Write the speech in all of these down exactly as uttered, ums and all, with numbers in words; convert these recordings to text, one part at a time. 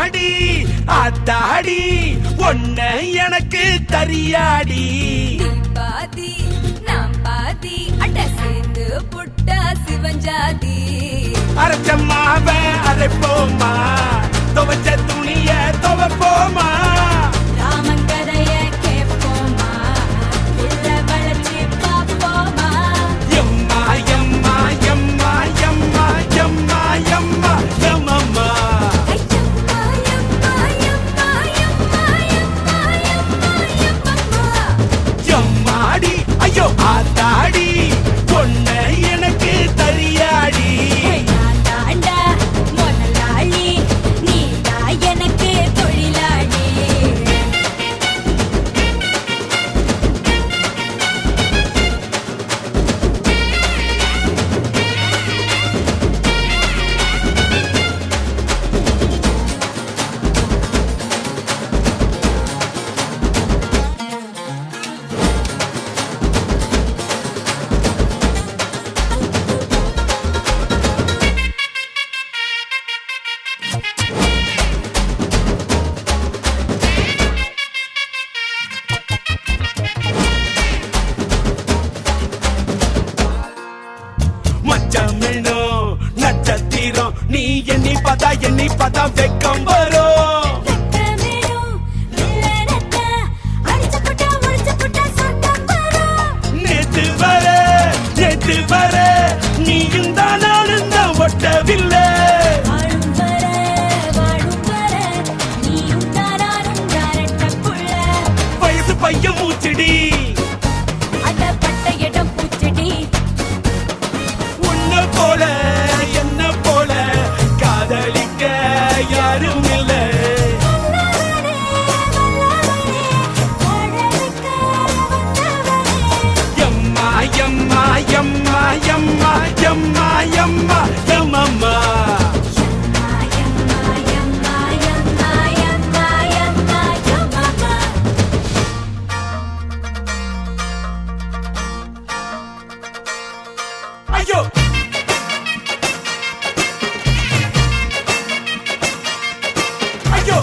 எம்மாடி அத்தாடி ஒன்ன எனக்கு தரியாடி பாதி நாம் பாதி அட சேர்ந்து புட்டா சிவஞ்சாதி அரைச்சம்மாவ அரைப்போமா துவச்ச துணிய துவப்போமா ராமங்கரைய கேப்போமா இல்ல வளைச்சி பாப்போமா எம்மா எம்மா எம்மா எம்மா எம்மா எம்மா எம்மம்மா ஐயம்மா எம்மா எம்மா எம்மா எம்மா எம்மா எம்மம்மா எம்மாடி ஐயோ ஆத்தாடி பொண்ண எனக்கு தரியாடி நான் தாண்டா முதலாளி நீடா எனக்கு தொழிலாளி மச்சமிழோ நட்சத்திரம் நீ எண்ணி பார்த்தா எண்ணி பார்த்தா வெக்கம் வரும் வெக்கமேடும் இல்லறத்த அடிச்சு புட்டா முடிச்சு புட்டா சொர்க்கம் வரும் நேத்து வர நேத்து வர நீயும் தான் நானும் தான் ஒட்டவில்லை வாழும் வர வாழும் வர நீயும் தாராரும் தாரட்ட புள்ள வயசு பையன் மூச்சுடி அடப்பட்ட இடம் பூச்செடி உன்ன போல என்ன போல காதலிக்க யாரும் இல்ல வல்லவனே வல்லவனே வாழவிக்க வந்தவனே எம்மா எம்மா எம்மா எம்மா எம்மா எம்மா எம்மம்மா யம்மா யம்மா யம்மா யம்மா யம்மா யம்மா யம்மா ஐயோ ஐயோ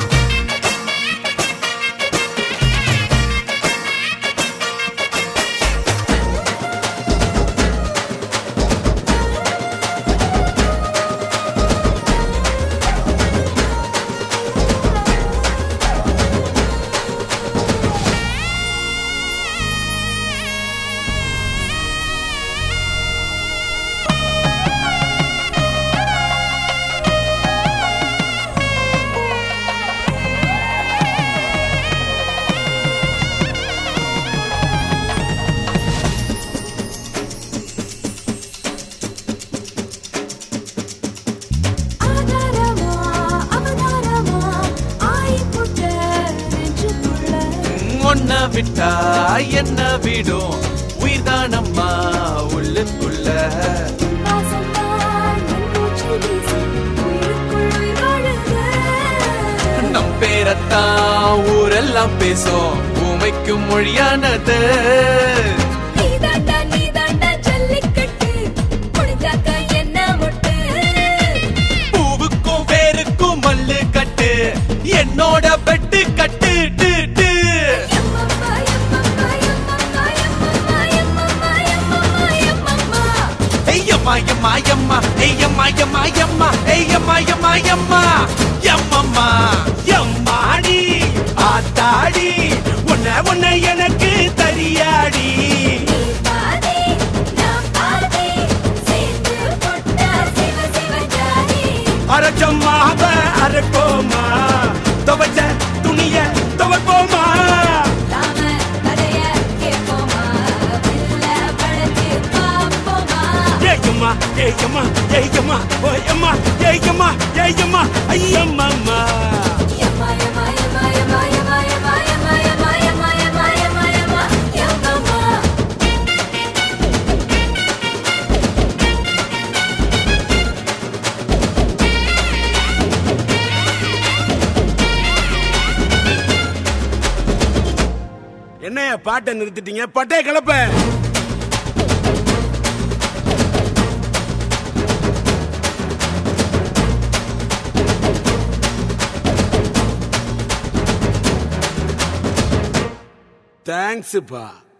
ஆதாரமா அவதாரமா ஆயி புட்ட நெஞ்சுக்குள்ள ஒன்ன விட்டா என்ன விடும் உயிர்தானம்மா உள்ளுக்குள்ள வாசம்தான் என் மூச்சு வீசி உயிருக்குள் உயிர் வாழுது நம் பேரத்தான் ஊரெல்லாம் பேசும் உமைக்கும் மொழியானது நீதாண்டா நீதாண்டா ஜல்லிக்கட்டு முடிஞ்சாக்க என்ன மொட்டு பூவுக்கும் வேருக்கும் மல்லு கட்டு என்னோட பெட்டு கட்டு டு, டு. எம்மம்மா எம்மம்மா எம்மம்மா எம்மம்மா எம்மம்மா எம்மம்மா எம்மம்மா ஐயம்மா எம்மா எம்மா ஐயம்மா எம்மா எம்மா ஐயம்மா எம்மா எம்மா எம்மம்மா எம்மாடி ஆத்தாடி உன்ன உன்ன எனக்கு தரியாடி நீ பாதி நான் பாதி சேர்ந்து போட்டா சிவ சிவ ஜாதி அரைச்சம்மாவ அரைப்போமா துவச்ச துணிய துவப்போமா ராம கதைய கேட்போமா இல்ல படைச்சு பாப்போமா ஏயம்மா ஏயம்மா ஏயம்மா ஓயம்மா ஏயம்மா ஏயம்மா ஐயம்மா யம்மா யம்மா யம்மா யம்மா யம்மா யம்மா யம்மா யம்மா யம்மா யம்மா யம்மா யம்மா யம்மா என்னைய பாட்டை நிறுத்திட்டீங்க பட்டே கிளப்ப தேங்க்ஸ்ப்பா.